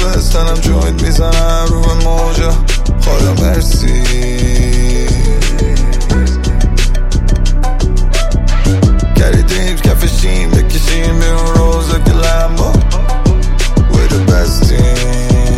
سوستنم جوینت میزنم رو به موجا خدا مرسی گریدیم کفشیم بکشیم بیرون روزا که لمبا We're the best team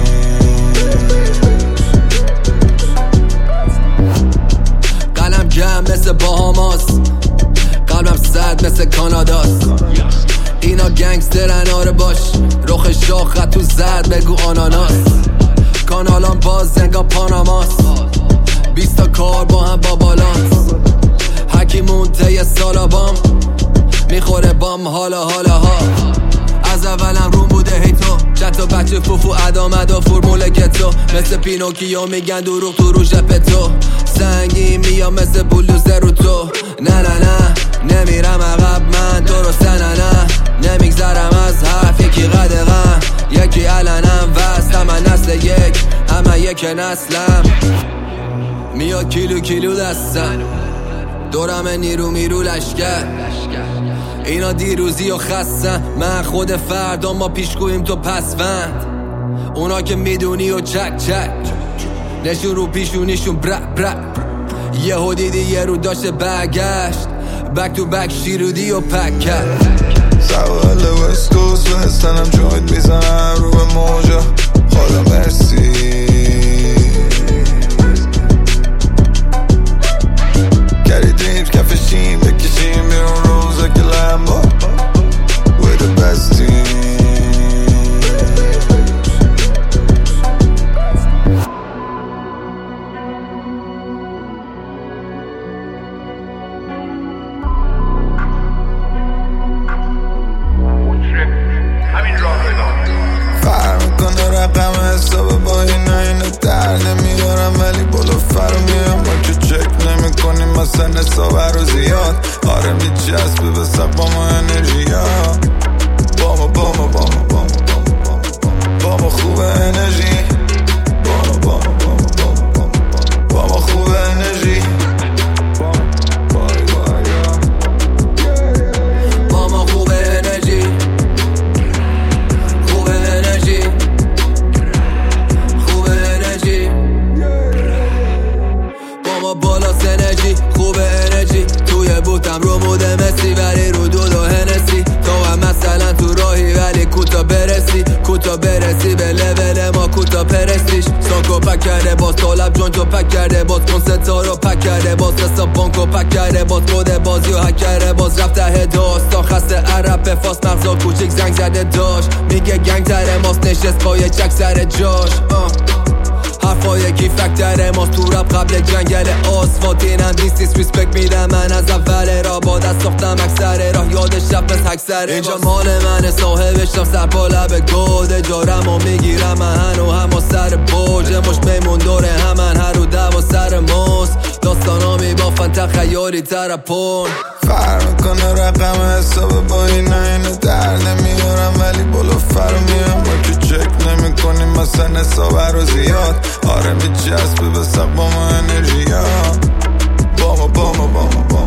قلم جمع مثل باهاماس قلبم سرد مثل کاناداست اینا گنگسترن آره باش رخ شاخ تو زرد بگو آناناس کانالان باز زنگا پاناماست 20 تا کار با هم با بالانس هکی مونته سالابام میخوره بام حالا ها از اولم روم بوده هی تو چند تا بچه فوفو ادامدا فرمول گتو مثل پینوکیو میگن دروغ تو رو ژپتو سنگی میام مثل بلوزه رو تو نه نمیرم عقب من درست نه نمیگذرم از حرف یکی قدغم یکی علنم وست همه نسل یک همه یک نسلم میاد کیلو دستم دورم نیرو میرو لشکر اینا دیروزی و خستن من خود فردا ما پیشگویم تو پسوند اونا که میدونی و چک نشون رو پیشونیشون برا یهو دیدی یه رو داشته برگشت بک تو بک شیرودی و پک کرد سوال وست کوست وستنم جوینت میزنم رو به موجا خدا مرسی گریدیم کفشیم بکشیم بیرون روزا که لمبا We're the best team رقم حساب با اینو در نمیارم ولی بالا فرو میام ما که چک نمی کنیم مثلا حساب رو زیاد آره میچسبه به سقام و انرژی ها با ما خوبه انرژی با ما خوبه انرژی با ما خوبه انرژی بالا سنرژی خوب انرژی توی بوتم رو موده مسی ولی رو دو هنسی تو هم مثلا تو راهی ولی کوتا برسی به لول ما کوتا پرستیش ساکو پک کرده باز طالب جون تو پک کرده باز کنستا رو پک کرده باز حساب بانکو پک کرده باز کد بازی و هک کرده باز رفت ته داستان خسته عرب به فاس مغزا کوچیک زنگ زده داشت میگه گنگ تره ماست نشست با یه چک سر جاش حرفای کی فکتره ماست تو رب قبل جنگل آسفالت اینم دیستیس ریسپکت میدم من از اول را با دست ساختم اکثر راه یاد شب از حکسر اینجا مال منه صاحبشم سر پا لب گوده جارم و میگیرم من و هم سر بوجه مش میمون دوره همن هر رو دو سر موست داستانا میبافن تخیالی ترپون فرق میکنه رقم حساب با اینو در نمیارم ولی بالا فرو میام ما که چک نمی کنیم مثلا حساب رو زیاد آره میچسبه به سقام و انرژی ها با ما